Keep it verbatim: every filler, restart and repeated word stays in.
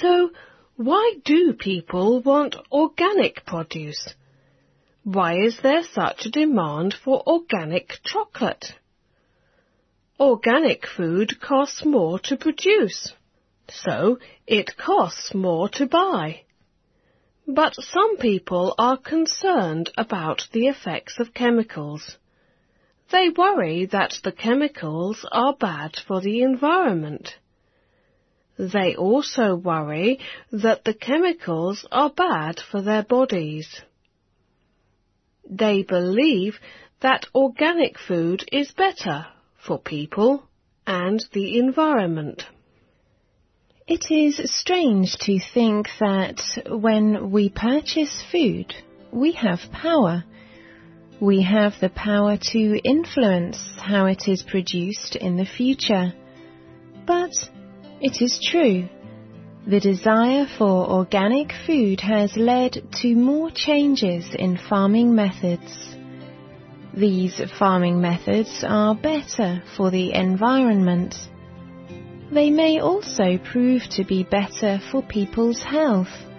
So, why do people want organic produce? Why is there such a demand for organic chocolate? Organic food costs more to produce, so it costs more to buy. But some people are concerned about the effects of chemicals. They worry that the chemicals are bad for the environment. They also worry that the chemicals are bad for their bodies. They believe that organic food is better for people and the environment. It is strange to think that when we purchase food, we have power. We have the power to influence how it is produced in the future. But it is true. The desire for organic food has led to more changes in farming methods. These farming methods are better for the environment. They may also prove to be better for people's health.